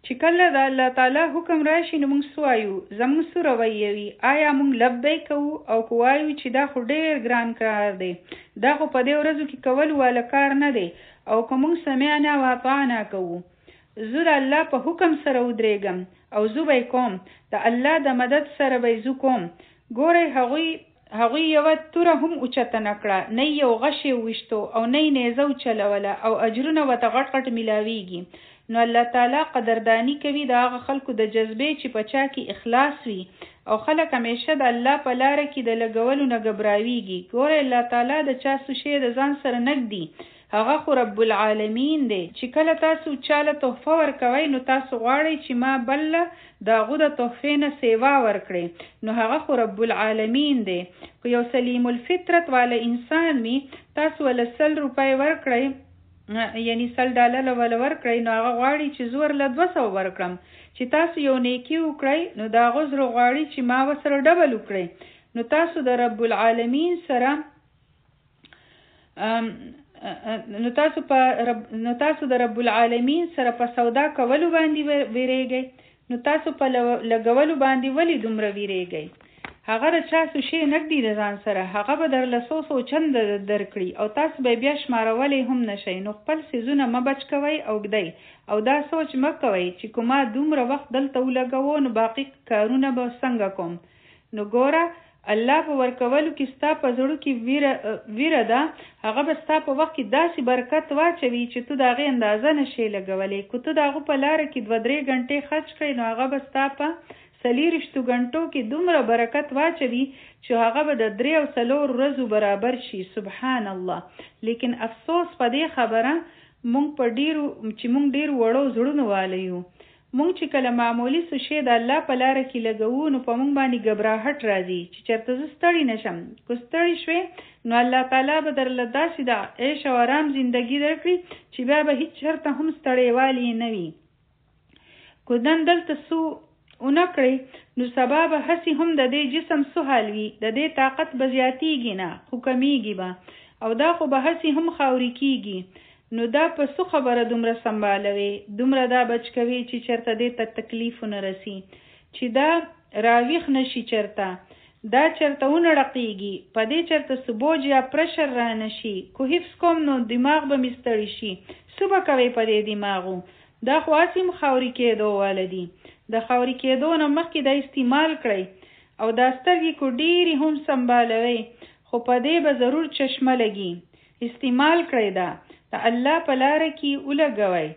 چې کله د الله تعالی حکم راشي نو موږ سوایو زموږ څه رویه وي، آیا موږ لبیک کوو او که وایو چې دا خو ډېر ګران کار دی، دا خو په دې ورځو کې کول والا کار نه دی، او که موږ سمعنا واطعنا کوو، زه د الله په حکم سره ودرېږم او زه به کوم، د الله د مدد سره به زه کوم. ګورئ هغوی یوه توره هم اوچته نه کړه، نه یو غش یې ویشتو او نه یې نیزه وچلوله او اجرونه ورته غټ غټ میلاویږي. نو الله تعالی قدردانی کوي د هغه خلکو د جذبې چې په چا کې اخلاص وي او خلک همیشه د الله په لاره کې د لګولو نه ګبراویږي. ګورئ الله تعالی د چا څه شی د ځان سره نږدي، هغه خو رب العالمین دی. چې کله تاسو چاله تحفه ورکوئ نو تاسو غواړئ چې ما بل د هغو د تحفې نه سیوا ورکړئ، نو هغه خو رب العالمین دی. که یو سلیم الفطرت والا انسان وي تاسو ول 100 روپۍ ورکړئ، یعنی $100 ول ورکړئ، نو هغه غواړي چې زه ورله 200 ورکړم. چې تاسو یو نیکي وکړئ نو د هغه زړه غواړي چې ما ورسره ډبل وکړئ. نو تاسو د رب العالمین سره نو تاسو د رب العالمین سره په سودا کولو باندې ویریږئ، نو تاسو په لګولو باندې ولې دومره ویریږئ؟ هغه د چا څه شی نږدې د ځان سره، هغه به درله 100 چنده درکړي او تاسو به بیا شمارولی هم نشئ. نو خپل څیزونه مه بچ کوئ او ږدئ، او دا سوچ مه کوئ چې که ما دومره وخت دلته ولګوو نو باقي کارونه به څنګه کوم. نو ګوره الله په ورکولو کې ستا په زړه کې ویره ده، هغه به ستا په وخت کې داسې برکت واچوي چې ته د هغې اندازه نشې لګولی. که ته د هغو په لاره کې 2-3 غنټې خرچ کړئ نو هغه به ستا په 40 غنټو کې دومره برکت واچوي چې هغه به د 3 او 4 ورځو برابر شي. سبحان الله. لیکن افسوس په دې خبره چې موږ ډېر وړو زړونو والی یو. موږ چې کله معمولی څه شی د الله په لاره کې لګوو نو په موږ باندې ګبراهټ راځي چې چېرته زه ستړی نشم. که ستړی شوې نو الله تعالی به درله داسې د عیش او آرام زندګي درکړي چې بیا به هیڅ چېرته هم ستړیوالی نه وي. که نن دلته څه ونه کړئ نو سبا به هسې هم د دې جسم څه حال وي، د دې طاقت به زیاتیږي نه خو کمیږي به، او دا خو به هسې هم خاوري کیږي. نو دا په څه خبره دومره سنبالوي، دومره دا بچ کوي چې چېرته دې ته تکلیف ونه رسي، چې دا راویښ نشي، چېرته دا چېرته ونه ړقېږي، په دې چېرته څه بوج یا پرشر را نشي. که حفظ کوم نو دماغ به مې ستړي شي، څه به کوئ په دې دماغو؟ دا خو هسې هم خاوري کېدو واله دي. د خاوري کېدو نه مخکې دا استعمال کړئ، او دا سترګې کو ډېرې هم سنبالوئ خو په دې به ضرور چشمه لګي. استعمال کړئ، دا د الله په لاره کې ولګوئ.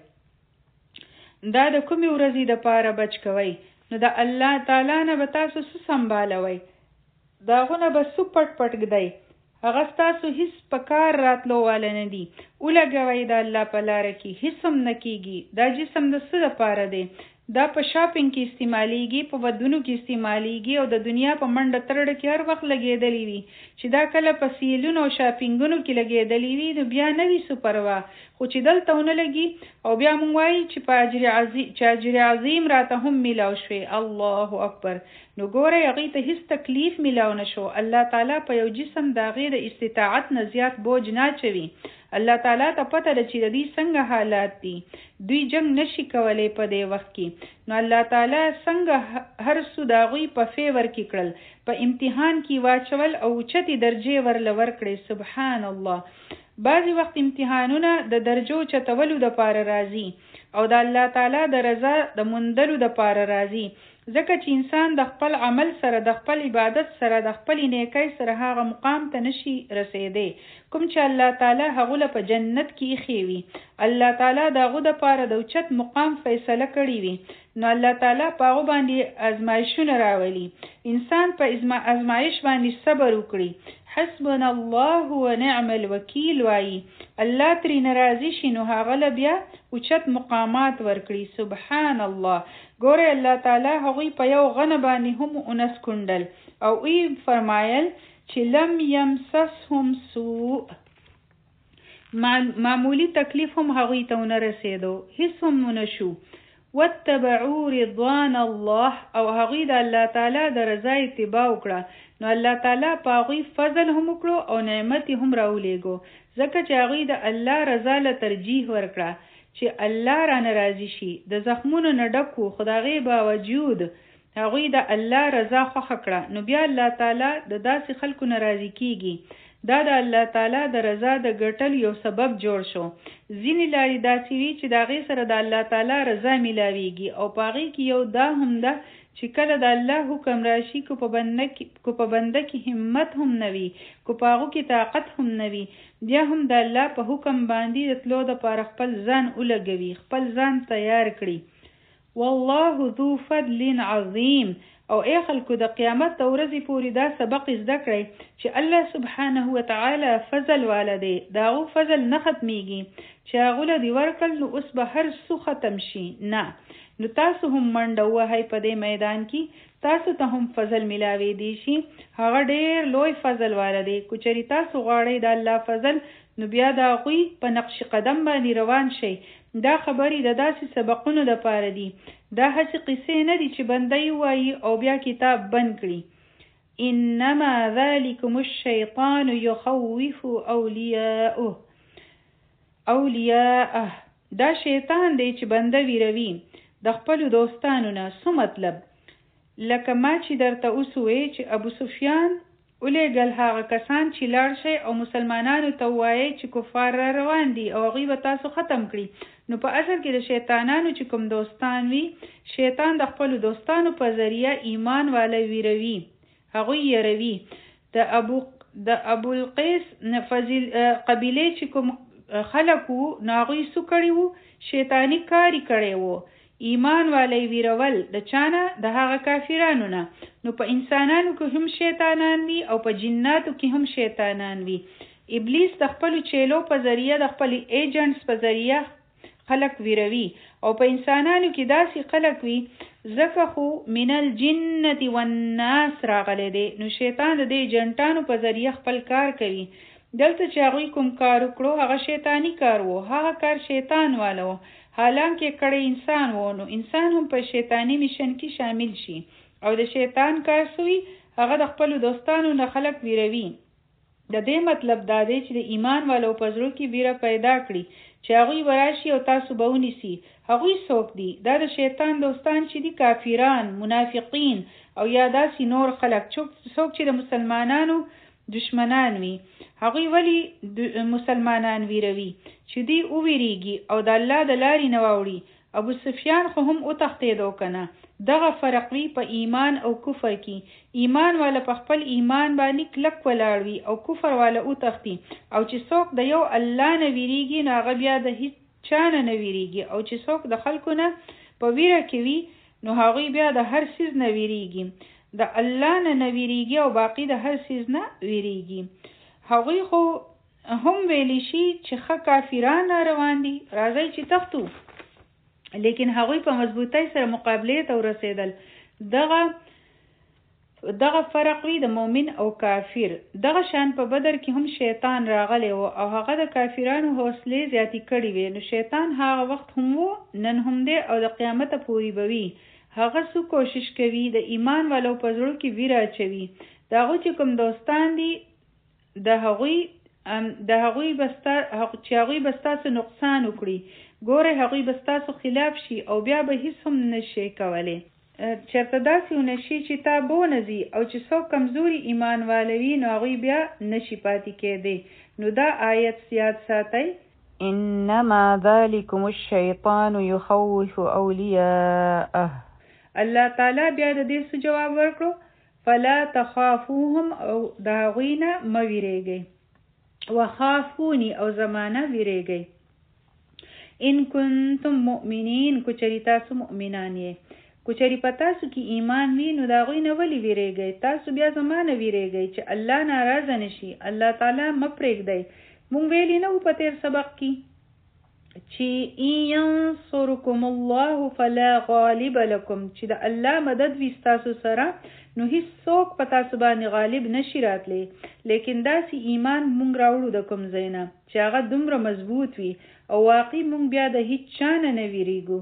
دا د کومې ورځې دپاره بچ کوئ؟ نو د الله تعالی نه به تاسو څه سنبالوئ؟ د هغونه به څه پټ پټ ږدئ؟ هغه ستاسو هیڅ په کار راتلو واله نه دي. ولګوئ د الله په لاره کې، هیڅ هم نه کېږي. دا جسم د څه دپاره دی؟ دا په شاپینګ کې استعمالیږي، په ودونو کې استعمالیږي، او د دنیا په منډه ترړه کې هر وخت لګېدلی وي. چې دا کله په سیلونو او شاپینګونو کې لګېدلی وي نو بیا نه وي څه پروا، خو چې دلته ونه لګي او بیا مونږ وایي چې اجر عظیم راته هم میلاو شوی. الله اکبر. نو ګورئ هغې ته هیڅ تکلیف میلاو نه شو. الله تعالی په یو جسم د هغې د استطاعت نه زیات بوج نه اچوي. الله تعالی ته پته ده چې د دوی څنګه حالات دي، دوی جنگ نشي کولی په دې وخت کې. نو الله تعالی څنګه هر څه د هغوی په فیور کې کړل، په امتحان کې واچول او اوچتې درجې ورله ورکړې. سبحان الله. بعضې وخت امتحانونه د درجو چتولو دپاره راځي او د الله تعالی د رضا د موندلو دپاره راځي، ځکه چې انسان د خپل عمل سره، د خپل عبادت سره، د خپل نیکۍ سره هغه مقام ته نشي رسیدی کوم چې الله تعالی هغه له په جنت کې ایښی وي. الله تعالی د هغو دپاره د اوچت مقام فیصله کړې وي. نو الله تعالی په هغو باندې ازمایښونه راولي. انسان په ازمایش باندې صبر وکړي. حسبنا الله ونعم الوکیل وایي، الله ترې راضي شي نو هغه له بیا اوچت مقامات ورکړي. سبحان الله. ګورئ الله تعالی هغوی په یو غنه باندې هم اونس کونډل او ای فرمایل چې لم یمسسهم سوء، معمولی تکلیف هم هغوی ته ونه رسېدو، هیڅ هم ونه شو. واتبعوا رضوان الله، او هغوی د الله تعالی د رضا اتباع وکړه. نو الله تعالی په هغوی فضل هم وکړو او نعمت هم راولېږو، ځکه چې هغوی د الله رضا له ترجیح ورکړه. چې الله را ناراضي شي د زخمونو نه ډکو خدای باوجود هغوی د الله رضا خوښه کړه نو بیا الله تعالی د داسې خلکو ناراضي کیږي دا د الله تعالی د رضا د ګټل یو سبب جوړ شو ځینې لارې داسې وي چې د هغې سره د الله تعالی رضا میلاویږي او په هغې کې یو دا هم ده چې کله د الله حکم راشي کو په بنده کې همت هم نه وي کو په هغو کې طاقت هم نه وي بیا هم د الله په حکم باندې د تلو دپاره خپل ځان ولګوي خپل ځان تیار کړي والله ذو فضل عظیم او ای خلکو د قیامت د ورځې پورې دا سبق زده کړئ چې الله سبحانه وتعالی فضل والا دی د هغو فضل نه ختمیږي چې هغو له دې ورکړل نو اوس به هر څه ختم شي نه نو تاسو هم منډه ووهئ په دې میدان کې تاسو ته هم فضل میلاویدی شي هغه ډېر لوی فضل والا دی که چېرې تاسو غواړئ د الله فضل نو بیا د هغوی په نقش قدم باندې روان شئ دا خبرې د داسې سبقونو دپاره دي دا هسې قصې نه دي چې بنده یې ووایي او بیا کتاب بند کړي انما ذلکم الشیطان یخوف اولیاءه دا شیطان دی چې بنده ویروي د خپلو دوستانو نه څه مطلب لکه ما چې درته اوس ووایې چې ابو سفیان ولېږل هغه کسان چې لاړ شئ او مسلمانانو ته ووایئ چې کفار را روان دي او هغوی به تاسو ختم کړي نو په اصل کې د شیطانانو چې کوم دوستان وي شیطان د خپلو دوستانو په ذریعه ایمان والا ویروي هغوی یېروي د ابوالقیس قبیلې چې کوم خلک وو نو هغوی څه کړي وو شیطاني کاري کړی وو ایمان والی ویرول د چانه د هغه کافرانو نه نو په انسانانو کې هم شیطانان وي او په جناتو کې هم شیطانان وي ابلیس د خپلو چیلو په ذریعه د خپل ایجنټس په ذریعه خلق ویروي او په انسانانو کې داسې خلق وي ځکه خو من الجنة والناس راغلی دی نو شیطان د دې ایجنټانو په ذریعه خپل کار کوي دلته چې هغوی کوم کار وکړو هغه شیطانی کار و هغه کار شیطان والا و حالانکه کړی انسان و نو انسان هم په شیطانی میشن کې شامل شي او د شیطان کار سوی هغه د خپلو دوستانو نه خلق ویروي د دې مطلب دا دی چې د ایمان والو په زړه کې ویره پیدا کړي چې هغوی به راشي او تاسو به ونیسي هغوی څوک دي دا د شیطان دوستان چې دي کافران منافقین او یا داسې نور خلق څوک چې د مسلمانانو دشمنان وي هغوی ولی مسلمانان ویروي چې دی وویریږي او د الله د لارې نه واوړي ابو سفیان خو هم وتښتېدو کنه دغه فرق وي په ایمان او کفر کې ایمان والا په خپل ایمان باندې کلک ولاړ وي او کفر والا وتښتي او چې څوک د یو الله نه ویریږي نو هغه بیا د هیڅ چا نه ویریږي او چې څوک د خلکو نه په ویره کې وي نو هغوی بیا د هر څیز نه ویریږي د الله نه ویریږي او باقی د هر څیز نه ویریږي هغوی خو هم ویلی شي چې ښه کافران را روان دي راځئ چې تښتو لیکن هغوی په مضبوطۍ سره مقابلې ته ورسېدل دغه فرق وي د مؤمن او کافر دغه شان په بدر کې هم شیطان راغلی و او هغه د کافرانو حوصلې زیاتې کړې وې نو شیطان هغه وخت هم و نن هم دی او د قیامته پورې به وي هغه څو کوشش کوي د ایمان والو په زړه کې ویره اچوي د هغوی چې کوم دوستان دي د هغوی چې هغوی به ستاسو نقصان وکړي ګوره هغوی به ستاسو خلاف شي او بیا به هیڅ هم نشي کولی چېرته داسې ونه شي چې تا بونځي او چې څوک کمزوري ایمان والوي نو هغوی بیا نشي پاتې کېدی نو دا آیت یاد ساتئ انما ذلکم الشیطان یخوف اولیاءه الله تعالی بیا د دې څه جواب ورکړو فلا تخافوهم او د هغوی نه مه ویرېږئ وخافوني او زمانه ویرېږئ ان کنتم مؤمنین که چېرې تاسو مؤمنان یې که چېرې په تاسو کې ایمان وي نو د هغوی نه ولې ویرېږئ تاسو بیا زمانه ویرېږئ چې الله ناراضه نشي الله تعالی مه پرېږدئ مونږ ویلي نه وو په تېر سبق کې چې ان ینصرکم الله فلا غالب لکم چې د الله مدد وي ستاسو سره نو هیڅوک په تاسو باندې غالب نشي راتلی لیکن داسې ایمان مونږ راوړو د کوم ځای نه چې هغه دومره مضبوط وي او واقعي مونږ بیا د هیڅ چا نه ویریږو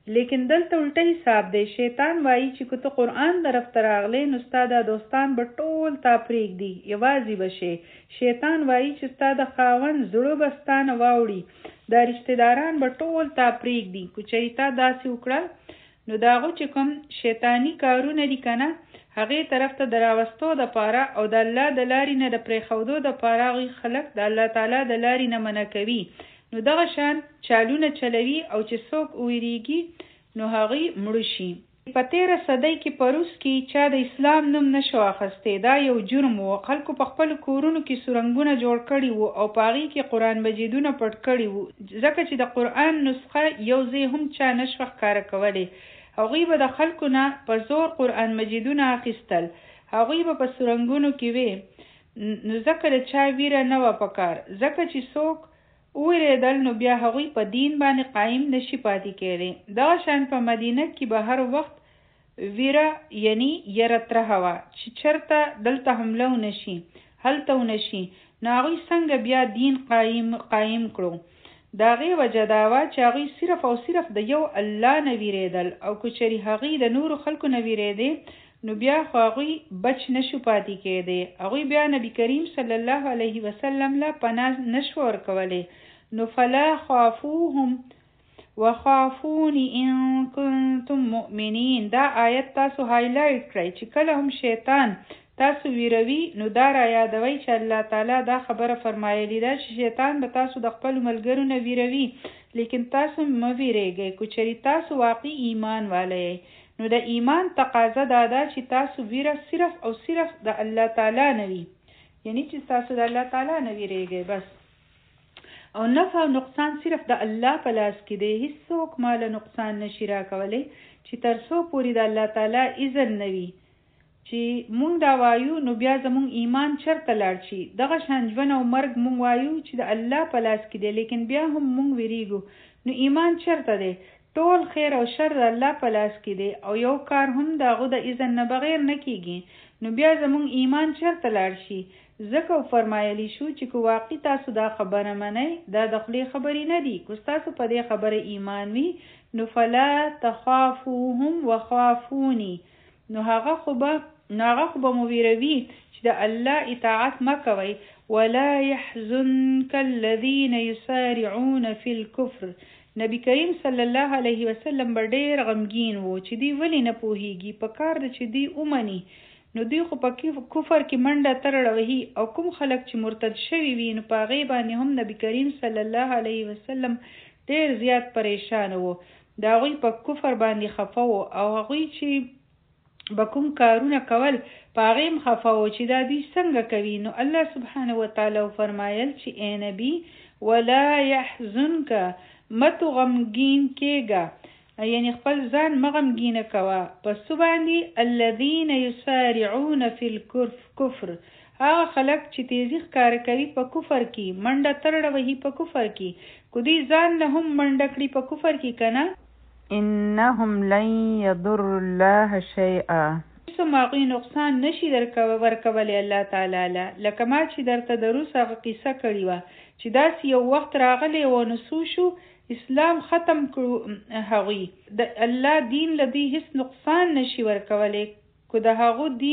لیکن دلته الټه حساب دی. شیطان وایي چې که ته قرآن طرف ته راغلی نو ستا دا دوستان به ټول تا پرېږدي، یوازې به شې. شیطان وایي چې ستا د خاوند زړه به ستا نه واوړي، دا رشته داران به ټول تا پرېږدي. که چېرې تا داسې وکړه نو د هغو چې کوم شیطاني کارونه دي که نه، هغې طرف ته د راوستو دپاره او د الله د لارې نه د پرېښودو دپاره هغوی خلک د الله تعالی د لارې نه منع کوي. نو دغه شان چالونه چلوي او چې څوک ویریږي نو هغوی مړه شي. په 13 صدۍ کې په روس کې چا د اسلام نوم نشو اخیستی. دا یو جرم و. خلکو په خپلو کورونو کې سرنګونه جوړ کړي وو او په هغې کې قرآن مجیدونه پټ کړي وو، ځکه چې د قرآن نسخه یو ځای هم چا نشوه ښکاره کولی. هغوی به د خلکو نه په زور قرآن مجیدونه اخیستل، هغوی به په سرنګونو کې وې. نو ځکه د چا ویره نه وه پکار، ځکه چې څوک وویرېدل نو بیا هغوی په دین باندې قایم نشي پاتې کېدی. دغه شان په مدینه کې به هر وخت ویره یعنی یره ترهه وه چې چېرته دلته حمله ونشي، هلته ونشي. نو هغوی څنګه بیا دین قایم کړو؟ د هغې وجه دا وه چې هغوی صرف او صرف د یو الله نه ویرېدل، او که چېرې هغوی د نورو خلکو نه ویرېدې نو بیا خو هغوی بچ نشو پاتې کېدی. هغوی بیا نبی کریم صلی الله علیه وسلم له پناه نشو ورکولی. نو فلا خافوهم وخافوني ان کنتم مؤمنین. دا آیت تاسو هایلایټ کړئ چې کله هم شیطان تاسو ویروي نو دا را یادوئ چې الله تعالی دا خبره فرمایلی ده چې شیطان به تاسو د خپلو ملګرو نه ویروي، لیکن تاسو مه ویریږئ. که چېرې تاسو واقعي ایمان والی نو د ایمان تقاضا دا ده چې تاسو ویره صرف او صرف د الله تعالی نه وي، یعنی چې تاسو د الله تعالی نه ویریږئ بس. او نفع او نقصان صرف د الله په لاس کې دی. هیڅوک مال نقصان نشي راکولی چې تر څو پورې د الله تعالی اذن نه وي. چې مونږ دا وایو نو بیا زمونږ ایمان چرته لاړ شي. دغه شان ژوند او مرګ مونږ وایو چې د الله په لاس کې دی، لیکن بیا هم مونږ ویریږو، نو ایمان چرته دی؟ ټول خیر او شر د الله په لاس کې دی، او یو کار هم د هغو د اذن نه بغیر نه کیږي. نو بیا زمونږ ایمان چرته لاړ شي؟ ځکه فرمایلی شو چې که واقعي تاسو دا خبره منئ، دا د خولې خبرې نه دي. که تاسو په دې خبره ایمان وي نو فلا تخافوهم وخافوني، نو هغه خو به مو ویروي چې د الله اطاعت مه کوئ. ولا يحزنك الذين يسارعون في الكفر. نبی کریم صلی الله علیه وسلم به ډېر غمګین و چې دی ولې نه پوهیږي. په کار ده چې دی ومني، نو دوی خو په کفر کې منډه ترړه وهي. او کوم خلک چې مرتد شوي وي نو په هغې باندې هم نبی کریم صلی الله علیه وسلم ډېر زیات پریشان و، د هغوی په کفر باندې خفه و، او هغوی چې به کوم کارونه کول په هغې هم خفه و چې دا دوی څنګه کوي. نو الله سبحانه وتعالی فرمایل چې ای نبی ولا يحزنك، متو غمګین کېږه، یعنی خپل ځان مغمګینه کوه. پس باندې الذین یسارعون فی الکفر، هغه خلک چې تیزی ښکاره کوي په کفر کې، منډه ترړه وهي په کفر کې. که دوی ځان نه هم منډه کړي په کفر کې که نه، انهم لن یضر الله شیئا، هیڅ هغوی نقصان نشي ورکولی الله تعالی له. لکه ما چې درته د روس هغه قصه کړې وه چې داسې یو وخت راغلی و، نو څو شو اسلام ختم کړو هغوی. د الله دین له دوی هیڅ نقصان نشي ورکولی. که د هغو د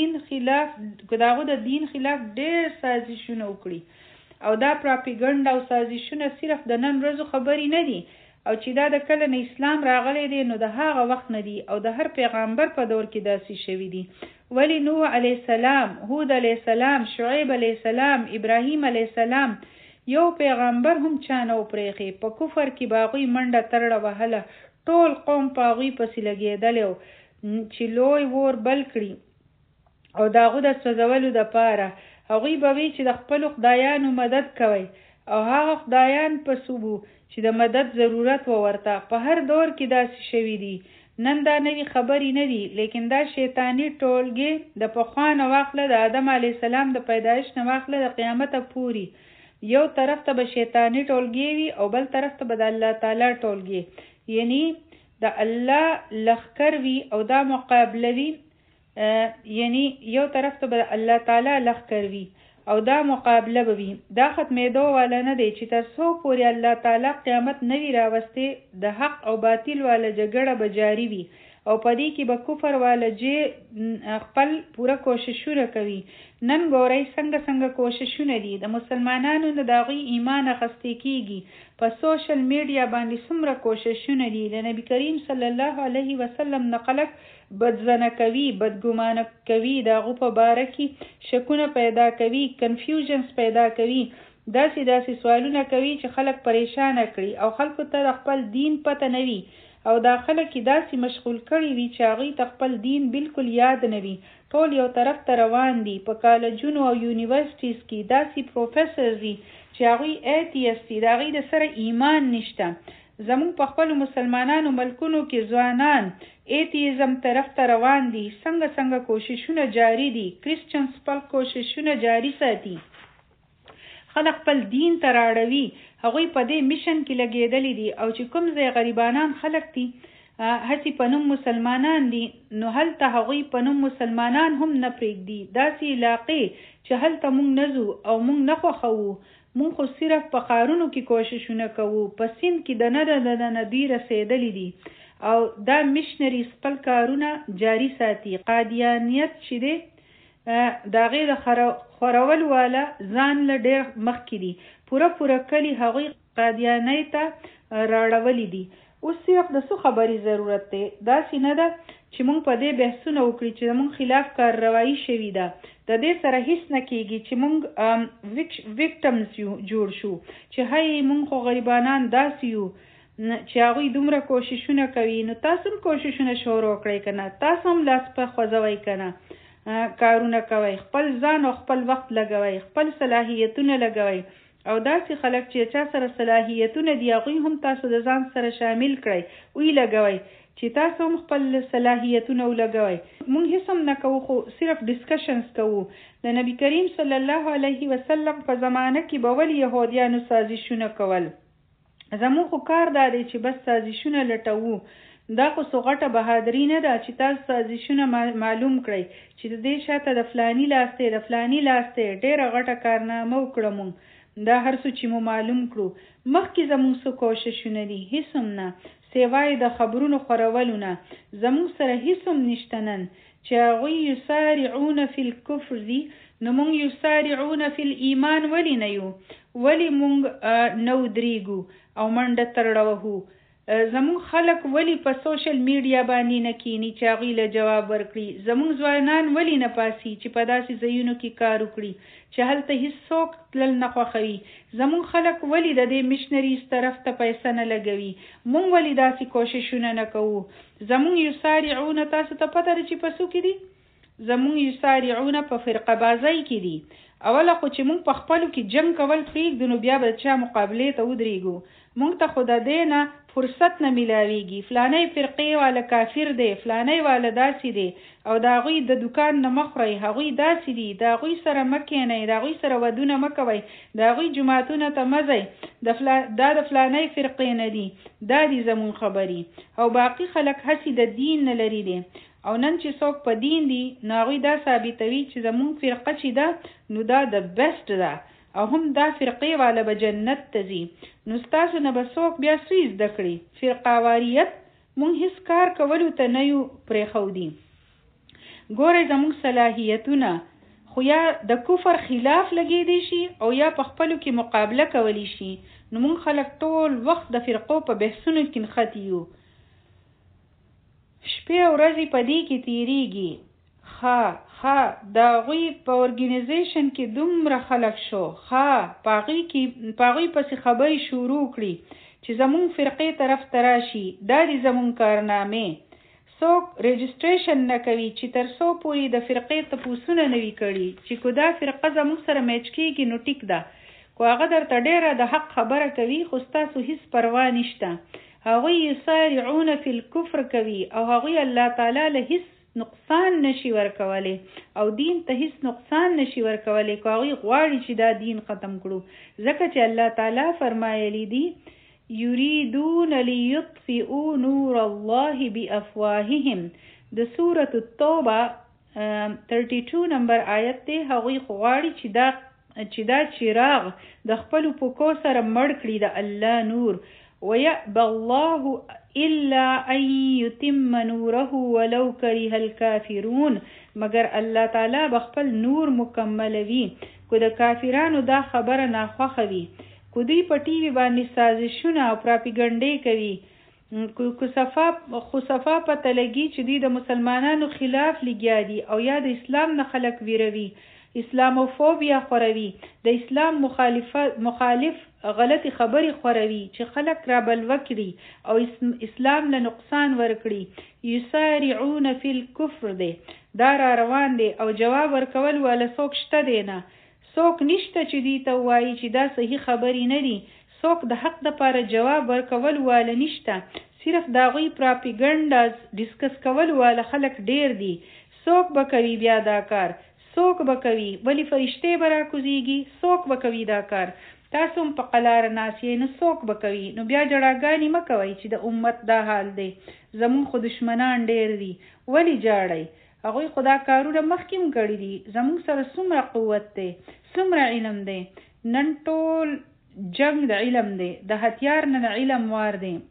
دین خلاف ډېر سازشونه وکړي، او دا پراپیګنډ او سازشونه صرف د نن ورځو خبرې نه دي، او چې دا د کله نه اسلام راغلی دی نو د هغه وخت نه دي، او د هر پیغمبر په دور کې داسې شوي دي. ولی نوح علیه السلام، هود علیه السلام، شعیب علیه السلام، ابراهیم علیه السلام، یو پیغمبر هم چا نه و پرېښی. په کفر کې به هغوی منډه ترړه وهله، ټول قوم په هغوی پسې لګېدلی و چې لوی اور بل کړي او د هغو د سوځولو دپاره. هغوی به وی چې د خپلو خدایانو مدد کوئ، او هغه خدایان په سوبو چې د مدد ضرورت و ورته. په هر دور کې داسې شوي دي. نن دا نوي خبرې نه دي، لیکن دا شیطانی ټولګې د پخوا نه واخله، د آدم علیه السلام د پیدایش نه واخله د قیامته پورې، یو طرف ته به شیطانی ټولګې وي او بل طرف ته به د الله تعالی ټولګې، یعنی د الله لښکر وي او دا مقابله وي، یعنی یو طرف ته به د الله تعالی لښکر وي او دا مقابله به وي. دا ختمېدو والا نه دی چې تر څو پورې الله تعالی قیامت نه وي راوستې د حق او باطل والا جګړه به جاري وي او په دې کې به کفر والا خپل پوره کوششونه کوي. نن ګورئ څنګه کوششونه دي د مسلمانانو د هغوی ایمان اخیستې کېږي. په سوشل میډیا باندې څومره کوششونه دي د نبی کریم صلی الله علیه وسلم نه خلک بدزنه کوي، بدګمانه کوي، د هغو په باره کې شکونه پیدا کوي، کنفیوژنز پیدا کوي، داسې سوالونه کوي چې خلک پریشانه کړي او خلکو ته د خپل دین پته نه وي او دا خلک داسې مشغول کړي وي چې هغوی ته خپل دین بالکل یاد نه وي. ټول یو طرف ته روان دي. په کالجونو او یونیورسټیز کې داسې پروفیسرز دي چې هغوی ایتیست دي، د هغوی د سره ایمان نشته. زموږ په خپلو مسلمانانو ملکونو کې ځوانان ایتیزم طرف ته روان دي. څنګه کوششونه جاری دي. کریسچنز خپل کوششونه جاری ساتي، خلک خپل دین ته راړوي. هغوی په دې میشن کې لګېدلی دي او چې کوم ځای غریبانان خلک دي هسې په نوم مسلمانان دي نو هلته هغوی په نوم مسلمانان هم نه پرېږدي. داسې علاقې چې هلته مونږ نه ځو او مونږ نه خوښوو، مونږ خو صرف په ښارونو کې کوششونه کوو. په سیند کې دننه دوی رسېدلی دي او دا میشنري خپل کارونه جاری ساتي. قادیانیت چې دی د هغې د خورولو والا ځان له ډېر مخکې دي. پوره کلي هغوی قادیانۍ ته راړولی دي. اوس صرف د څه خبرې ضرورت دی؟ داسې نه ده چې مونږ په دې بحثونه وکړي چې زمونږ خلاف کارروایي شوي ده. د دې سره هیڅ نه کېږي چې مونږ ویکټمز جوړ شو چې هی مونږ خو غریبانان داسې یو چې هغوی دومره کوششونه کوي. نو تاسو هم کوششونه شروع کړئ که نه؟ تاسو هم لاس په خوځوئ که نه؟ کارونه کوئ، خپل ځان او خپل وخت لګوئ، خپل صلاحیتونه لګوئ او داسې خلک چې چا سره صلاحیتونه دي هغوی هم تاسو د ځان سره شامل کړئ، وی لګوئ چې تاسو هم خپل صلاحیتونه ولګوئ. مونږ هیڅ هم نه کوو، خو صرف ډسکشنز کوو. د نبی کریم صلی الله علیه وسلم په زمانه کې به ولې یهودیانو سازشونه کول؟ زموږ خو کار دا دی چې بس سازشونه لټوو. دا خو څو غټه بهادري نه ده چې تاسو سازشونه معلوم کړئ چې د دې شاته د فلاني لاس دی، د فلاني لاس دی. ډېره غټه کارنامه وکړه مونږ، دا هر څه چې مو معلوم کړو. مخکې زموږ څه کوششونه دي؟ هیڅ هم نه، سوای د خبرونو خورولو نه. زموږ سره هیڅ هم نشته نن چې هغوی یسارعون فی الکفر دي، نو مونږ یسارعون فی الایمان ولې نه یو؟ ولې مونږ نه ودرېږو او منډه ترړه وهو؟ زمون خلک ولی په سوشل میډیا باندې نه کینی چې هغوی له جواب ورکړي؟ زمون ځوانان ولی نه پاسي چې په داسې ځایونو کې کار وکړي چې هلته هیڅوک تلل نه خوښوي؟ زمون خلک ولی د دې میشنریز طرف ته پیسه نه لګوي؟ مونږ ولی داسې کوششونه نه کوو؟ زمون یسارعون، تاسو ته پته ده چې په څو کې دي؟ زمون یسارعون په فرقه بازۍ کې دي. اوله خو چې مونږ په خپلو کې جنګ کول پرېږدو نو بیا به چا مقابلې ته ودرېږو. مونږ ته خو د دې نه فرصت نه میلاویږي. فلانی فرقې والا کافر دی، فلانی والا داسې دی او د هغوی د دوکان نه مه خورئ، هغوی داسې دي، د هغوی سره مه کښېنئ، د هغوی سره ودونه مه کوئ، د هغوی جوماتونه ته مه ځئ، دا د فلانی فرقې نه دي. دا دي زمون خبرې. او باقي خلک هسې د دین نه لري دي. او نن چې څوک په دین دي نو هغوی دا ثابتوي چې زمون فرقه چې ده نو دا د بیسټ ده او هم دا فرقې والا به جنت ته ځي. نو ستاسو نه به څوک بیا څه زده کړي؟ فرقاواریت مونږ هیڅ کار کولو ته نه یو پرېښودي. ګورئ زموږ صلاحیتونه خو یا د کفر خلاف لګېدی شي او یا په خپلو کې مقابله کولی شي. نو مونږ خلک ټول وخت د فرقو په بحثونو کې نښتي یو، شپې او ورځې په دې کې تېرېږي. د هغوی په ارګنیزیشن کې دومره خلک شو، په هغوی پسې خبرې شروع کړي چې زمونږ فرقې طرف ته راشي. دا دي زمونږ کارنامې. څوک رجسټریشن نه کوي چې تر څو پورې د فرقې تپوسونه نه وي کړي چې که دا فرقه زمونږ سره میچ کېږي نو ټیک ده، خو هغه درته ډېره د حق خبره کوي خو ستاسو هیڅ پروا نشته. هغوی یسارعون فی الکفر کوي او هغوی الله تعالی له هیڅ نقصان نشي ورکولی او دین ته هیڅ نقصان نشي ورکولی که هغوی غواړي چې دا دین ختم کړو. ځکه چې الله تعالی فرمایلی دی یریدون لیطفئوا نور الله بافواههم. د سورة التوبه 32 نمبر آیت دی. هغوی غواړي چې دا چې دا چراغ د خپل پوکو سره مړ کړي د الله نور ويأبى الله إلا أن يتم نوره ولو كره الكافرون مگر الله تعالی بخپل نور مکملوي کو د کافرانو دا خبره ناخوښه وي کو دوی په ټي وي باندې سازشونه او پراپګانډې کوي خو صفا پته لګي چې دوی د مسلمانانو خلاف لګیا دي او یا د اسلام نه خلک ویروي اسلاموفوبیا خوروي د اسلام مخالف غلطي خبري خوروي چې خلک را بلوه کړي او اسلام له نقصان ورکړي یسارعون فی الکفر دی دا را روان دی او جواب ورکول ولا څوک شته دی نه څوک نشته چې دی ته وایي چې دا صحیح خبري نه دي څوک د حق دپاره جواب ورکول والا نشته صرف د هغوی پراپګانډاز ډسکس کول والا خلک ډیر دي څوک به کوي بیا دا کار څوک به کوي ولی فرشتې به راکوزیږي څوک به کوي دا کار تاسو هم په قلار ناست یې نو څوک به کوي نو بیا جړاګانې مه کوئ چې د امت دا حال دی زمونږ خو دشمنان ډیر دي ولې جاړئ هغوی خو دا کارونه مخکې هم کړي دي زمونږ سره څومره قوت دی څومره علم دی نن ټول جنگ د علم دی د هتیار نه د علم وار دی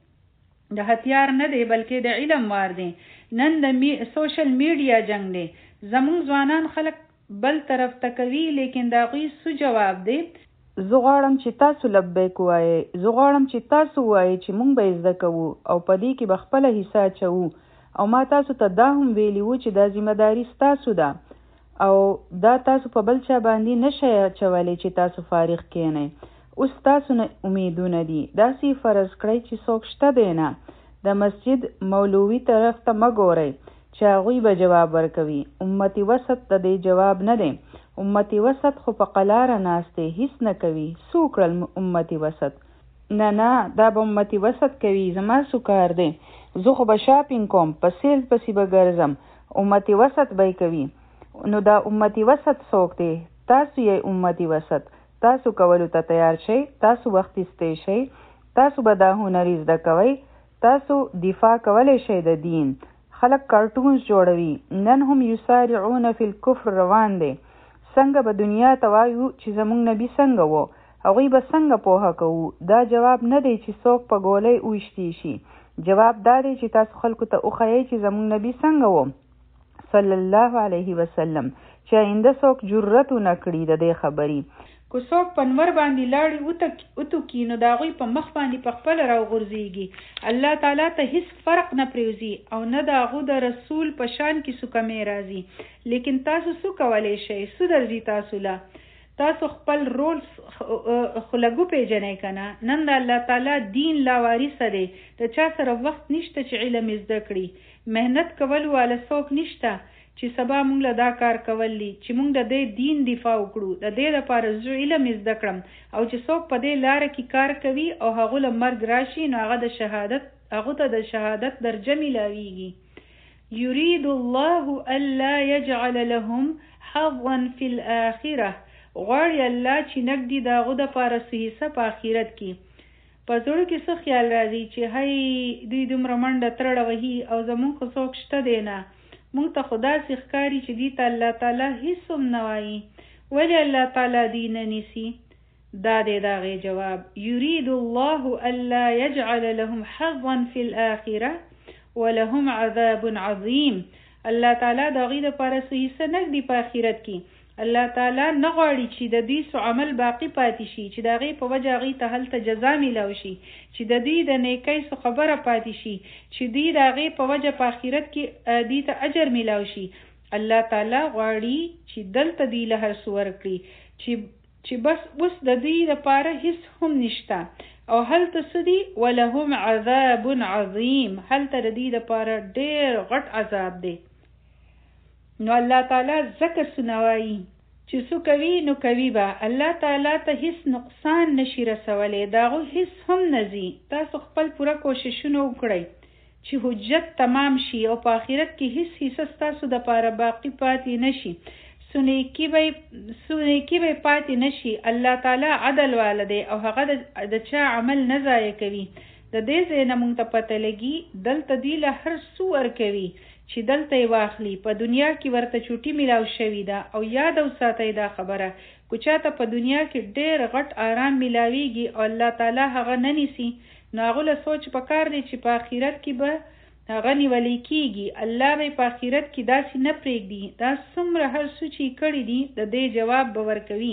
د هتیار نه دی بلکې د علم وار دی نن د سوشل میډیا جنگ دی زمونږ ځوانان خلک بل طرف ته کوي لیکن دا غوی سو جواب دی زه غواړم چې تاسو لبیک وایئ زه غواړم چې تاسو وایئ چې مونږ به زده کوو او په دې کې به خپله حصه اچوو او ما تاسو ته دا هم ویلي وو چې دا ذمهداري ستاسو ده او دا تاسو په بل چا باندې نشئ اچولی چې تاسو فارغ کینئ اوس تاسو نه امیدونه دي داسې فرض کړئ چې څوک شته دی نه د مسجد مولوي طرف ته مه ګورئ چې هغوی به جواب ورکوي امتي وسط د دې جواب نه دی امتي وسط خو په قلاره ناست دی هیڅ نه کوي څو کړل امتي وسط نه دا به امتي وسط کوي زما څو کار دی زه خو به شاپینګ کوم په سیل پسې به ګرځم امتي وسط به کوي نو دا امتي وسط څوک دی تاسو یې امتي وسط تاسو کولو ته تیار شئ تاسو وخت ایستی شئ تاسو به دا هنر زده کوئ تاسو دفاع کولی شئ د دین خلک کارټونز جوړوي نن هم یسارعون فی الکفر روان دی څنګه به دنیا ته وایو چې زموږ نبی څنګه و هغوی به څنګه پوهه کوو دا جواب نه دی چې څوک په ګولۍ وویشتی شي جواب دا دی چې تاسو خلکو ته وښیئ چې زموږ نبی څنګه و صلی الله علیه وسلم چې آینده څوک جرأت ونه کړي د دې خبرې که څوک په نور باندې لاړې وتوکي نو د هغوی په مخ باندې په خپله راوغورځېږي الله تعالی ته هیڅ فرق نه پرېوځي او نه د هغو د رسول په شان کې څه کمی راځي لیکن تاسو څه کولی شئ څه درځي تاسو له تاسو خپل رول خو لږو پیژنئ که نه نن د الله تعالی دین لاوارثه دی د چا سره وخت نشته چې علم زده کړي محنت کول والا څوک نشته چې سبا مونږ له دا کار کولی چې مونږ د دې دین دفاع وکړو د دې لپاره زه علم زده کړم او چې څوک په دې لاره کې کار کوي او هغه له مرګ راشي نو هغه ته د شهادت درجه میلاویږي یرید الله الا یجعل لهم حظا فی الاخره غواړي الله چې نږدې د هغو دپاره څه حصه په آخرت کې په زړه کې څه خیال راځي چې هی دوی دومره منډه ترړه وهي او زمونږ خو څوک شته دی نه مونږ ته خدا سي ښکاري چې دې ته الله تعالی هیڅ هم نه وایي ولې الله تعالی دې نه نیسي دا دی د هغې جواب یرید الله الا یجعل لهم حظا فی الاخره ولهم عذاب عظیم الله تعالی د هغې دپاره څه حصه نږدې په آخرت کې الله تعالی نه غواړي چې د دوی څه عمل باقي پاتې شي چې د هغې په وجه هغې ته هلته جزا میلاو شي چې د دوی د نیکۍ څه خبره پاتې شي چې دوی د هغې په وجه په آخرت کې دوی ته اجر میلاو شي الله تعالی غواړي چې دلته دوی له هر څه ورکړي چې بس اوس د دوی لپاره هیڅ هم نشته او هلته څه دي ولهم عذاب عظیم هلته د دوی لپاره ډېر غټ عذاب دی نو الله تعالی ذکر سنوایی چې څو کوي نو کوي به الله تعالی ته هیڅ نقصان نشي رسولی دا هغو هیڅ هم نه ځي تاسو خپل پوره کوششونه وکړئ چې حجت تمام شي او په آخرت کې هیڅ حصه ستاسو دپاره باقي پاتې نشي سنیکی به پاتې نشي الله تعالی عدل والا دی او هغه د چا عمل نه ضایع کوي د دې ځای نه موږ ته پته لګي دلته دوی له هر څه ورکوي چې دلته یې واخلي په دنیا کې ورته چوټي میلاو شوي ده او یاد وساتئ دا خبره کو چاته په دنیا کې ډېر غټ آرام ملاویږي او الله تعالی هغه نه نیسي، نو هغه له سوچ پکار دی چې په آخرت کې به هغه نیولی کېږي. الله به په آخرت کې داسې نه پرېږدي. دا څومره هر څه چې کړي دي د دې جواب به ورکوي.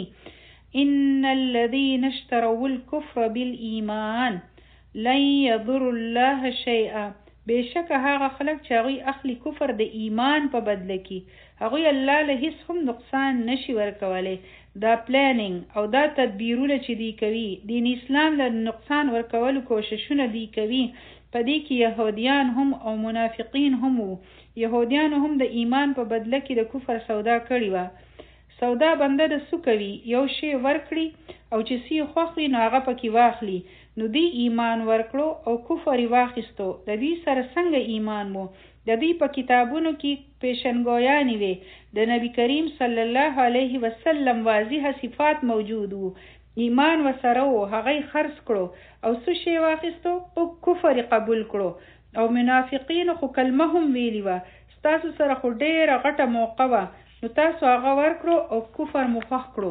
ان الذين اشتروا الكفر بالایمان لن يضر الله شيئا، بېشکه هغه خلک چې هغوی اخلي کفر د ایمان په بدله کې، هغوی الله له هیڅ هم نقصان نشي ورکولی. دا پلانینګ او دا تدبیرونه چې دی کوي، دین اسلام له نقصان ورکولو کوششونه دی کوي. په دې کې یهودیان هم او منافقین هم وو. یهودیانو هم د ایمان په بدله کې د کفر سودا کړې وه. سودا بنده د څه کوي؟ یو شی ورکړي او چې سی خوښ وي نو هغه پکې واخلي. نو دی ایمان ورکړو او کفر یې واخیستو. د دوی سره څنګه ایمان مو؟ د دوی په کتابونو کې پیشنګویانې وې. د نبی کریم صلی الله علیه وسلم واضح صفات موجود وو. ایمان وسره وو، هغه یې خرڅ کړو او څه شی واخیستو؟ او کفر قبول کړو. او منافقینو خو کلمه هم ویلې وه، ستاسو سره خو ډېره غټه موقع وه، نو تاسو هغه ورکړو او کفر مو خوښ کړو،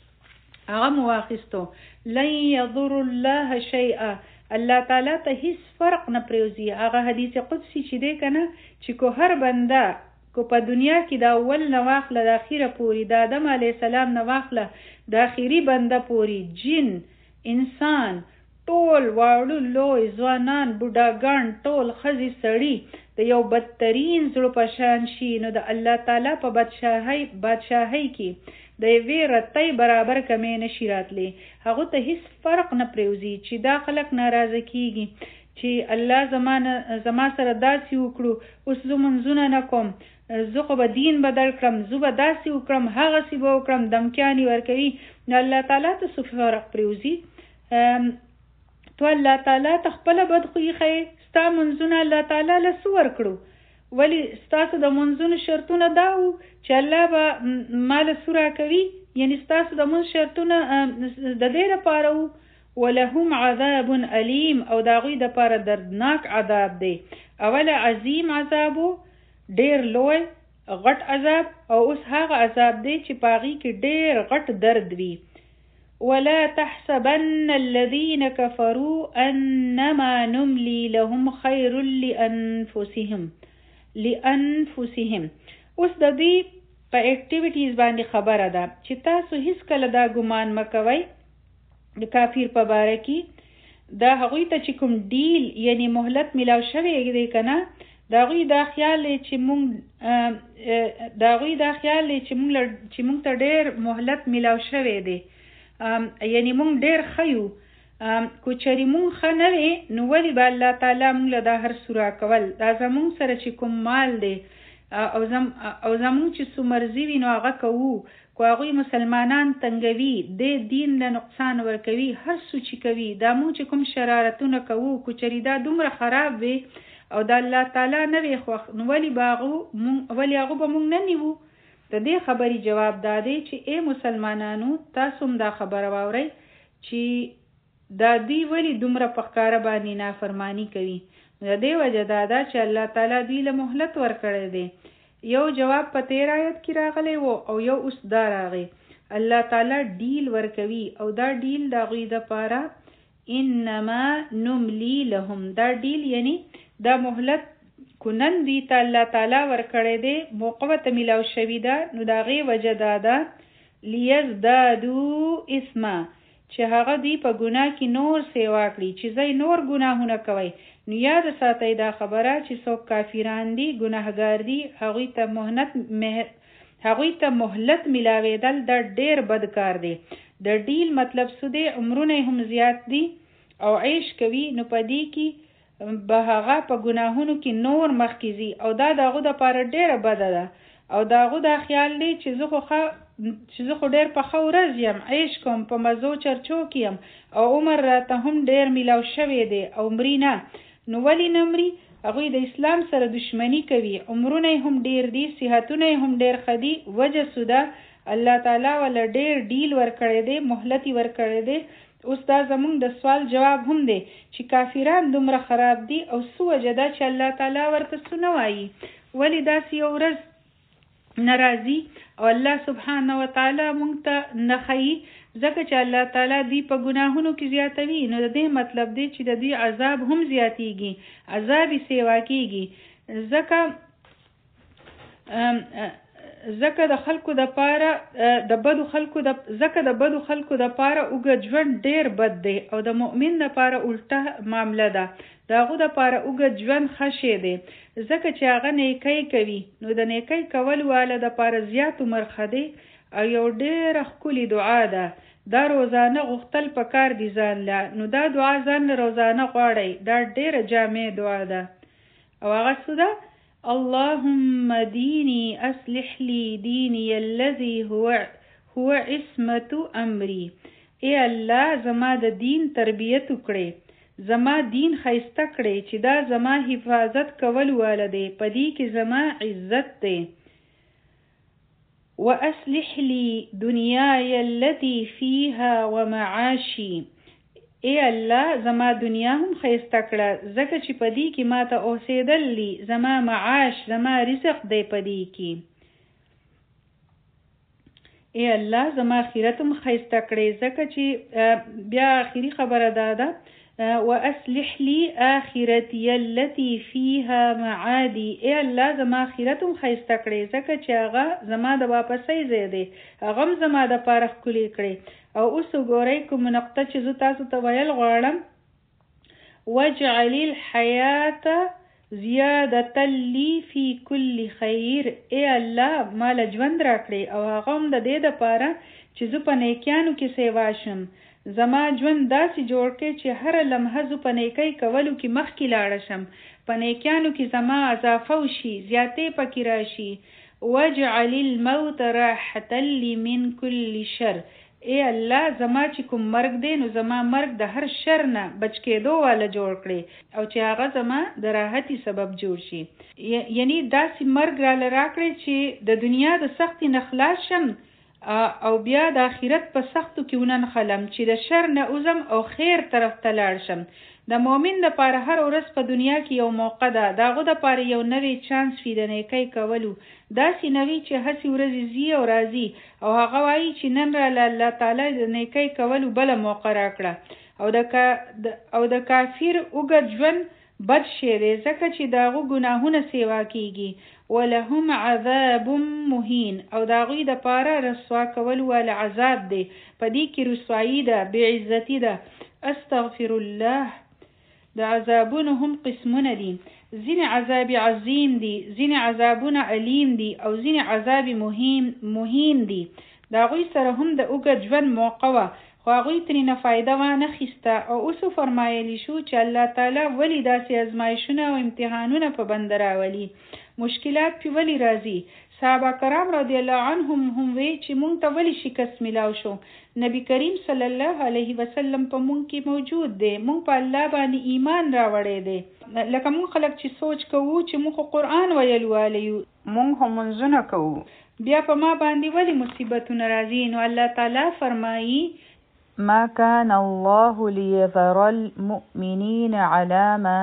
هغه مو واخیستو. لن یضر الله شیئا، الله تعالی ته هیڅ فرق نه پریوزي. هغه حدیث قدسی چې دی کنه، چې کو هر بنده کو په دنیا کې د اول نه واخله د اخیره پوری، د آدم علیه السلام نه واخله د اخیری بنده پوری، جن انسان ټول، واړو لوی ځوانان بوډاګان ټول، ښځې سړي د یو بدترین زړه په شان شي، نو د الله تعالی په بادشاهۍ کې د یوې رتۍ برابر کمی نشي راتلی. هغو ته هیڅ فرق نه پریوزي چې دا خلک ناراضه کیږي چې الله زما سره داسې وکړو، اوس زه منځونه نه کوم، زه خو به دین بدل کړم، زه به داسې وکړم، هغسې به وکړم، دمکیانې ورکوي. نو الله تعالی ته څه فرق پریوزي؟ تو الله تعالی ته خپله بدخویي ښیې. ستا منځونه الله تعالی له څه ورکړو؟ ولی ستاسو د منځونو شرطونه دا وو چې الله به مال څه راکوي؟ یعنی ستاسو د منځ شرطونه د دې لپاره وو. ولهم عذاب علیم، او د هغوی دپاره دردناک عذاب دی. اوله عظیم عذاب و، ډېر لوی غټ عذاب، او اوس هغه عذاب دی چې په هغې کې ډېر غټ درد وي. ولا تحسبن الذين كفروا انما نملي لهم خير لانفسهم. اوس د دوی په اکټیویټیز باندې خبره ده چې تاسو هیڅ کله دا ګمان مکوئ د کافر په باره کې، دا هغوی ته چې کوم ډیل یعنی مهلت ملاو شوی دی کنه، دا هغوی دا خیال دی چې مونږ ته ډېر مهلت ملاو شوی دی، یعنی مونږ ډېر ښه یو. کو چرې مونږ ښه نه وی نو ولې به الله تعالی مونږ له دا هر څه راکول؟ دا زمونږ سره چې کوم مال دی او زمونږ چې څه مرضي وي نو هغه کوو. کو هغوی مسلمانان تنګوي، د دین له نقصان ورکوي، هر څه چې کوي، دا مونږ چې کوم شرارتونه کوو، کو چرې دا دومره خراب وي او د الله تعالی نه وي خوښ، نو ولې هغه به مونږ نه نیوو؟ د دې خبرې جواب دا دی چې ای مسلمانانو، تاسو هم دا خبره واورئ چې دا دوی ولې دومره په ښکاره باندې نافرمانی کوي. د دې وجه دا ده چې الله تعالی دوی له مهلت ورکړی دی. یو جواب په 13 آیت کې راغلی و او یو اوس دا راغی. الله تعالی ډیل ورکوي او دا ډیل د هغوی دپاره انما نملی لهم، دا ډیل یعنی دا مهلت کنن دوی ته الله تعالی ورکړی دی، موقع ورته میلاو شوي ده. نو د هغې وجه دا ده لیزدادو اثما، چې هغه دوی په ګناه کې نور سیوا کړي، چې ځای نور ګناهونه کوي. نو یاد ساتئ دا خبره چې څوک کافران دي، ګناهګار دي، هغوی ته مهلت ملاوېدل دا ډېر بد کار دی. د ډیل مطلب څه دی؟ عمرونه هم زیات دي او عیش کوي، نو په دې کې به هغه په ګناهونو کې نور مخکې ځي او دا د هغو دپاره ډېره بده ده. او د هغو دا خیال دی چې زه خو ډېر په ښه ورځ یم، عیش کوم، په مزو چرچو کې یم او عمر راته هم ډېر میلاو شوی دی او مري نه. نو ولې نه مري؟ هغوی د اسلام سره دشمني کوي، عمرونه هم ډېر دي، صحتونه هم ډېر ښه دي. وجه سوده الله تعالی ولا ډېر ډیل ورکړی دی، مهلت ورکړی دی. اوس دا زمونږ د سوال جواب هم دی چې کافران دومره خراب دي او څه وجه ده چې الله تعالی ورته څه نه وایي؟ ولې داسې یو ورځ ناراضي او الله سبحانه وتعالی مونږ ته نخی ځکه چې الله تعالی دی په گناهونو کې زیاتوي نو د دې مطلب دی چې د دې عذاب هم زیاتیږي عذاب سیوا کیږي ځکه د خلکو د پاره د بدو خلکو د پاره اوږد ژوند ډیر بد دی او د مؤمن د پاره الټه معامله ده داغه د پاره اوږد ژوند خشه دی ځکه چې هغه نیکی کوي نو د نیکی کول واله د پاره زیات عمر خدي او یو ډیر ښکلي دعا ده دا روزانه غختل پکار دي ځان لا نو دا دعا ځان روزانه غواړي دا ډیر جامع دعا ده او هغه څه ده اللهم ديني أصلح لي ديني الذي هو عصمة أمري اے الله زما د دین تربیت وکړي زما دین خیسته کړي چې دا زما حفاظت کول والده پدې کې زما عزت ده وأصلح لي دنياي التي فيها ومعاشي اے الله زما دنیا هم خیسته کړه ځکه چې پدې کې ماته اوسېدل دي زما معاش زما رزق دی پدې کې اے الله زما آخرت هم خیسته کړه ځکه چې بیا آخري خبره ده واصلح لي آخرتي التي فيها معادي اے الله زما آخرت هم خیسته کړه ځکه چې هغه زما د واپسۍ ځای دی هغه هم زما د پاره ښکلي کړي او اوس وګورئ کوم نقطه چې زه تاسو ته ویل غواړم واجعل الحیاة زیادة لي في كل خیر اے الله مال ژوند راکړي او هغه هم د دې دپاره چې زه په نیکیانو کې سیوا شم زما ژوند داسې جوړ کړي چې هره لمحه زه په نیکۍ کولو کې مخکې لاړه شم په نیکیانو کې زما اضافه وشي زیاتې پکې راشي واجعل الموت راحة لي من كل شر اے الله زما چې کوم مرګ دی نو زما مرګ د هر شر نه بچ کېدو والا جوړ کړي او چې هغه زما د راحتي سبب جوړ شي یعنی داسې مرګ را راکړي چې د دنیا د سختي نه خلاص شم او بیا د آخرت په سختو کې ونن خلم چې د شر نه اوزم او خیر طرف ته لاړ شم د مؤمن لپاره هر ورځ په دنیا کې یو موقع ده دغه لپاره یو نوی چانس وي د نیکۍ کولو داسې نوی چې هسې ورځې ځي او راځي او هغه وایي چې نن را الله تعالی د نیکۍ کولو بله موقع راکړه او د کافر اوږد ژوند بد شی دی ځکه چې د هغو ګناهونه سیوا کیږي ولهم عذاب مهین او د هغوی دپاره رسوا کول والا عذاب دی په دې کې رسوایي ده بېعزتي ده استغفر الله د عذابونه هم قسمونه دي ځینې عذاب عظیم دي ځینې عذابونه علیم دي او ځینې عذاب مهین دي د هغوی سره هم د اوږد ژوند موقع وه خو هغوی ترېنه فایده وانه خیسته او اوس فرمایلی شو چې الله تعالی ولې داسې ازمایښونه او امتحانونه په بنده راولي مشکلات پې ولې راځي صحابه کرام رضی الله عنهم هم وی چې مونږ ته ولې شکست ملاو شو نبی کریم صلی الله علیه وسلم په مونږ کې موجود دی مونږ په الله باندې ایمان راوړی دی لکه مونږ خلک چې سوچ کوو چې مونږ قرآن ویلو والی یو مونږ هم منځونه کوو بیا په ما باندې ولې مصیبتونه راځي نو الله تعالی فرمایي ما كان الله ليذر المؤمنين على ما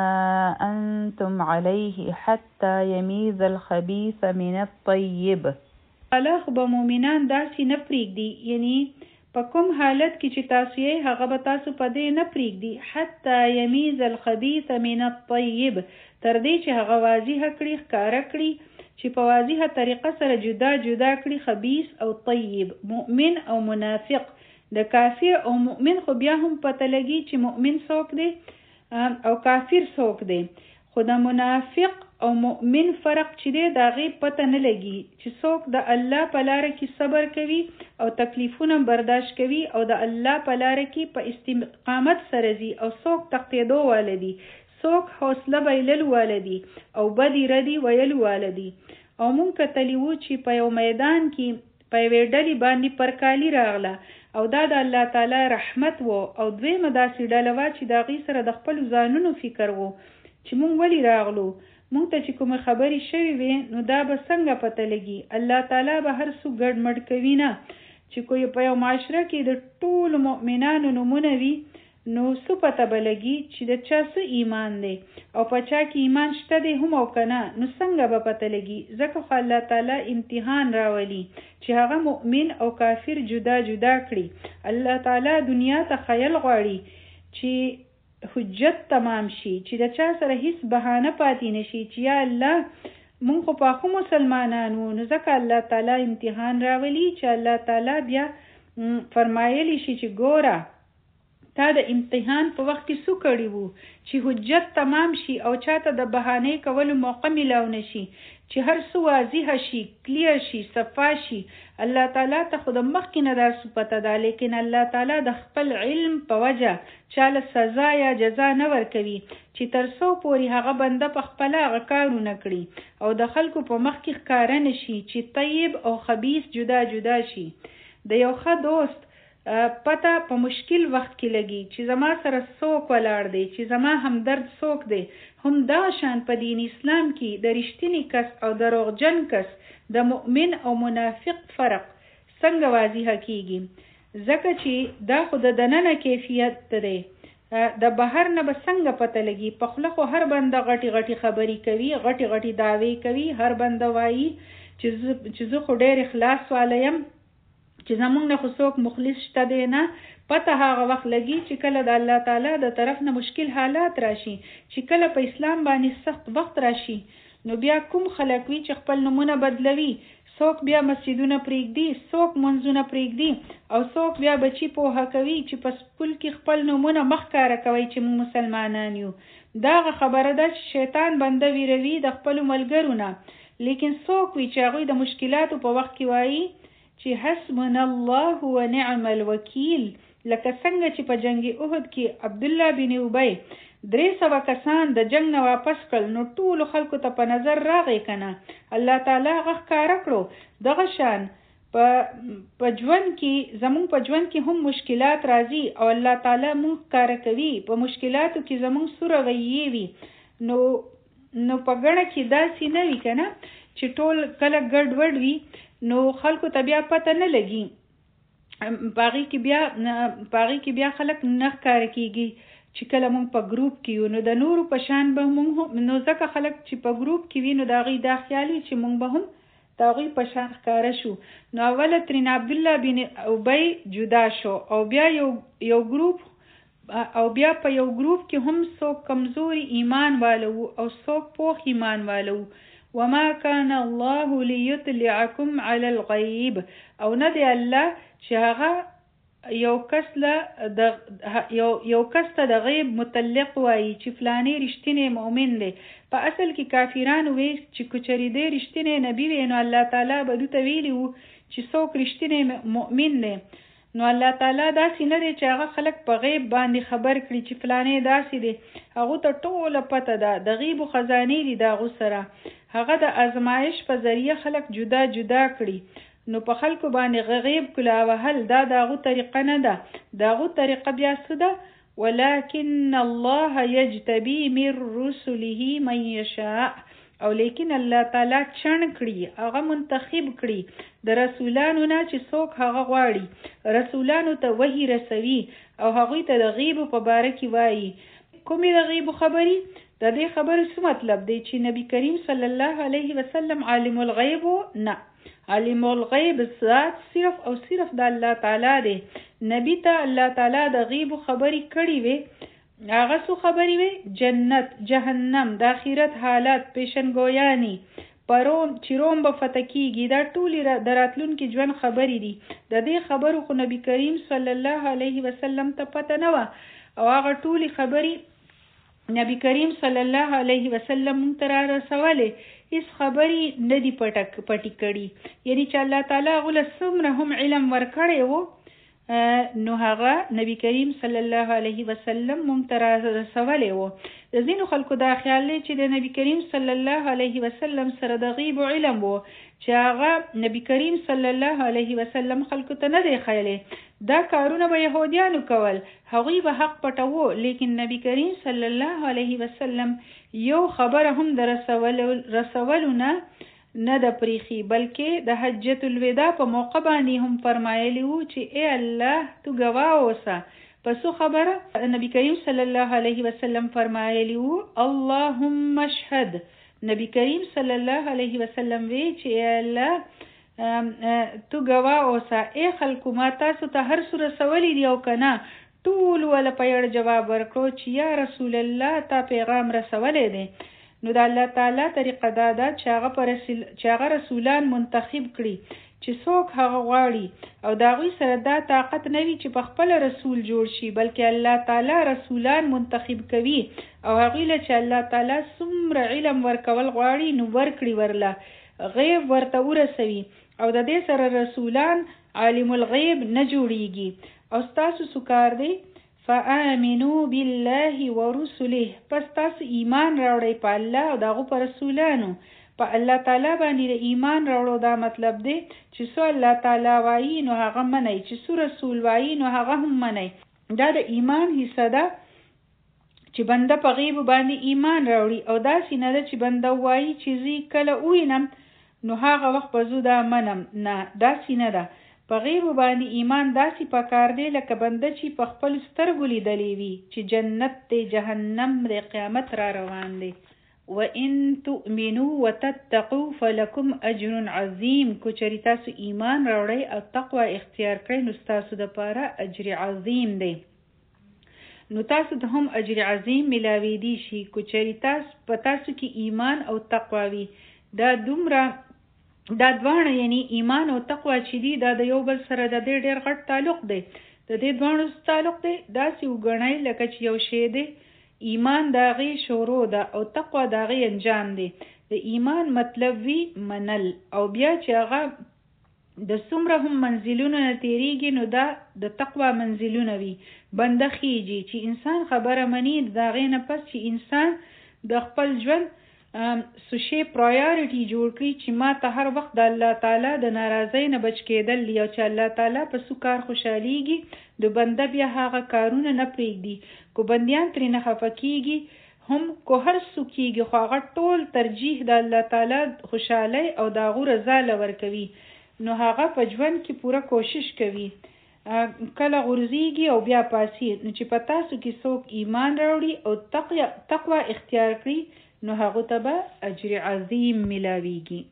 أنتم عليه حتى يميز الخبيث من الطيب الله خو به مؤمنان داسې نه پرېږدي یعنی په کوم حالت کې چې تاسو یې هغه به تاسو په دې نه پرېږدي حتى يميز الخبيث من الطيب تر دې چې هغه واضحه کړي ښکاره کړي چې په واضحه طریقه سره جدا جدا کړي خبیث او طیب مؤمن او منافق د کافر او مؤمن خو بیا هم پته لګي چې مؤمن څوک دی او کافر څوک دی خو د منافق او مؤمن فرق چې دی د هغې پته نه لګي چې څوک د الله په لاره کې صبر کوي او تکلیفونه برداشت کوي او د الله په لاره کې په استقامت سره ځي او څوک تښتېدو واله دي څوک حوصله بایللو واله دي او بدې ردې ویلو واله دي او مونږ کتلي وو چې په یو میدان کې په یوې ډلې باندې پرکالي راغله او دا د الله تعالی رحمت وو او دویمه داسې ډله وه چې د هغې سره د خپلو ځانونو فکر وو چې مونږ ولې راغلو مونږ ته چې کومې خبرې شوې وې نو دا به څنګه پته لګي الله تعالی به هر څوک ګډ مډ کوي نه چې کوی په یو معاشره کې د ټولو مؤمنانو نومونه وي نو څه پته به لګي چې د چا څه ایمان دی او په چا کې ایمان شته دی هم او که نه، نو څنګه به پته لګي؟ ځکه خو الله تعالی امتحان راولي چې هغه مؤمن او کافر جدا جدا کړي. الله تعالی دنیا ته خیل غواړي چې حجت تمام شي، چې د چا سره هیڅ بهانه پاتې نشي چې یا الله مونږ خو پاخو مسلمانان وو. نو ځکه الله تعالی امتحان راولي چې الله تعالی بیا فرمایلی شي چې ګوره تا د امتحان په وخت کې څه کړي وو چې حجت تمام شي او چاته د بهانې کولو موقع میلاو نشي، چې هر څه واضح شي، کلیر شي، صفا شي. الله تعالی ته خو د مخکې نه دا پته ده، لیکن الله تعالی د خپل علم په وجه چاله سزا یا جزا نه ورکوي چې تر څو پورې هغه بنده په خپله هغه کارونه کړي او د خلکو په مخ کې ښکاره نشي چې طیب او خبیث جدا جدا شي. د یو ښه دوست پته په مشکل وخت کې لګي چې زما سره څوک ولاړ دی، چې زما همدرد څوک دی. هم دا شان په دین اسلام کې د رښتینی کس او دروغجن کس، د مؤمن او منافق فرق څنګه واضح کیږي؟ ځکه چې دا خو د دننه کیفیت دی، د بهر نه به څنګه پته لګي؟ په خوله خو هر بنده غټي غټي خبرې کوي، غټي غټي دعوې کوي، هر بنده وایي چې زه خو ډېر اخلاص والا یم، چې زمونږ نه خو څوک مخلص شته دی نه. پته هغه وخت لګي چې کله د الله تعالی د طرف نه مشکل حالات راشي، چې کله په اسلام باندې سخت وخت راشي، نو بیا کوم خلک وي چې خپل نمونه بدلوي، څوک بیا مسجدونه پرېږدي، څوک منځونه پرېږدي، او څوک بیا بچي پوهه کوي چې په سکول کې خپل نمونه مخ کاره کوي چې موږ مسلمانان یو. داغه خبره ده چې شیطان بنده ویروي د خپلو ملګرو نه. لیکن څوک وي چې هغوی د مشکلاتو په وخت کې وایي چې حسبنا الله ونعم الوکیل، لکه څنګه چې په جنگ احد کې عبد الله بن ابی 300 کسان د جنگ نه واپس کړل، نو ټولو خلکو ته په نظر راغی کنه، الله تعالی هغه ښکاره کړو. دغه شان په ژوند کې زمونږ په ژوند کې هم مشکلات راځي او الله تعالی مونږ ښکاره کوي. په مشکلاتو کې زمونږ څه رویې وي، نو په ګڼه کې داسې نه وي کنه چې ټول کله ګډوډ وي، نو خلکو ته بیا پته نه لګي. باغی کې بیا خلک نه ښکاره کیږي چې کله مونږ په ګروپ کې یو، نو د نورو په شان به مونږ، نو ځکه خلک چې په ګروپ کې وي نو د هغوی دا خیال وي چې مونږ به هم د هغوی په شان ښکاره شو. نو اوله ترېنه عبدالله بن ابی جدا شو او بیا یو ګروپ، او بیا په یو ګروپ کې هم څوک کمزوري ایمان والو او څوک پوخ ایمان والو. وما كان الله ليطلعكم على الغيب، او نه دی الله چې هغه یو کس ته د غیب مطلق وایي چې فلانی رښتینی مؤمن دی. په اصل کې کافرانو وی چې کچری دی رښتینی نبی وی، نو الله تعالی به دوی ته ویلي وو چې څوک رښتینی مؤمن دی. نو الله تعالی داسې نه دی چې هغه خلک په غیب باندې خبر کړي چې فلانی داسې دی. هغه ته ټوله پته ده، د غیب خزانې دي د هغو سره. هغه د ازمایش په ذریعه خلک جدا جدا کړي. نو په خلکو باندې غیب کلا وهل دا د هغو طریقه نه ده. د هغو طریقه بیا څه ده؟ ولكن الله يجتبي من رسله من يشاء، او لیکن الله تعالی چن کړي، هغه منتخب کړي د رسولانو نه چې څوک هغه غواړي. رسولانو ته وحی رسوي او هغوی ته د غیب په باره کې وایي. کومې د غیب خبري؟ د دې خبرې څه مطلب دی؟ چې نبی کریم صلی الله علیه وسلم عالم الغیب نه، عالم الغیب ذات صرف او صرف د الله تعالی دی. نبی ته الله تعالی د غیب خبرې کړي وي. هغه څه خبرې وي؟ جنت، جهنم، د آخرت حالات، پیشنګویانی، پروم چې روم به فتح کیږي، دا ټولې د راتلونکي ژوند خبرې دي. د دې خبرو خو نبی کریم صلی الله علیه وسلم ته پته نه وه، او هغه ټولې خبرې نبی کریم صلی الله علیه وسلم مونږ ته را رسولې. هیڅ خبرې نه دي پټې کړي، یعنی چې الله تعالی هغو له څومره هم علم ورکړی و، نو هغه نبی کریم صلی الله علیه وسلم مونږ ته را رسولی و. د ځینو خلکو دا خیال دی چې د نبی کریم صلی الله علیه وسلم سره د غیب علم و، چې هغه نبی کریم صلی الله علیه وسلم خلکو ته نه دی ښیلی. دا کارونه به یهودیانو کول، هغوی به حق پټوو، لیکن نبی کریم صلی الله علیه وسلم یو خبره هم د رسولو نه د پریخي، بلکې د حجت الوداع په موقع باندې هم فرمایلی وو چې ای الله تو ګواه اوسه، پسو خبره نبی کریم صلی الله علیه وسلم فرمایلی وو اللهم اشهد. نبی کریم صلی الله علیه وسلم وی چې الله تو گواه اوسه ای خلکو ما تاسو ته هر څه رسولی دی او کنه. ټول ول په یړ جواب ورکړو چې یا رسول الله تا پیغام رسولی دی. نو د الله تعالی طریقه دا ده چې هغه رسولان منتخب کړي چې څوک هغه غواړي او د هغوی سره دا طاقت نه وي چې په خپل رسول جوړ شي، بلکې الله تعالی رسولان منتخب کوي او هغوی له چې الله تعالی څومره علم ورکول غواړي نو ورکړي ورله غیب ورته ورسوي او د دې سره رسولان عالم الغیب نه جوړیږي. او ستاسو سکار دی فآمنوا بالله ورسله، پس تاسو ایمان راوړئ په الله او دغه په رسولانو. په الله تعالی باندې ایمان راوړو دا مطلب دی چې څو الله تعالی وایي نو هغه منئ، چې څو رسول وایي نو هغه هم منئ. دا د ایمان حصہ ده چې بنده په غیب باندې ایمان راوړي او داسې نه ده چې بنده وایي چې زه کله ووینم نو هغه وخت به زه دا منم. نه، داسې نه ده. په غیب باندې ایمان داسې پکار دی لکه بنده چې په خپل سترګو لیدلی وي چې جنت دی، جهنم دی، قیامت را روان دی. وَإِن تُؤْمِنُوا وَتَتَّقُوا فَلَكُمْ أَجْرٌ عَظِيمٌ. کو چری تاسو ایمان راوړئ او تقوا اختیار کړئ نو تاسو دپاره اجر عظیم دی. نو تاسو ته هم اجر عظیم ملاویدی شي کو چری په تاسو کې ایمان او تقوا وي. دا دواړه یعنی ایمان او تقوا چې دي دا د یو بل سره د ډېر غټ تعلق دی. د دې دواړو تعلق دی داسې وګڼئ لکه چې یو شی دی، ایمان د هغې شروع ده او تقوا د هغې انجام دی. د ایمان مطلب وي منل او بیا چې هغه د څومره هم منزلونه نه تېرېږي نو دا د تقوا منزلونه وي. بنده خیږي چې انسان خبره مني، د هغې نه پس چې انسان د خپل ژوند سوشي پرایورټي جوړ کړي چې ما ته هر وخت د الله تعالی د ناراضۍ نه بچ کېدل دي او چې الله تعالی په څه کار خوشحالیږي د بنده بیا هغه کارونه نه پرېږدي. کو بندیان ترې نه خفه کېږي هم کو هر څه کېږي خو هغه ټول ترجیح د الله تعالی خوشحالۍ او د هغو رضا له ورکوي. نو هغه په ژوند کې پوره کوشش کوي، کله غورځېږي او بیا پاسي. نو چې په تاسو کې څوک ایمان راوړي او تقوا اختیار کړي نو هغه ته به اجر عظیم ملاویږي.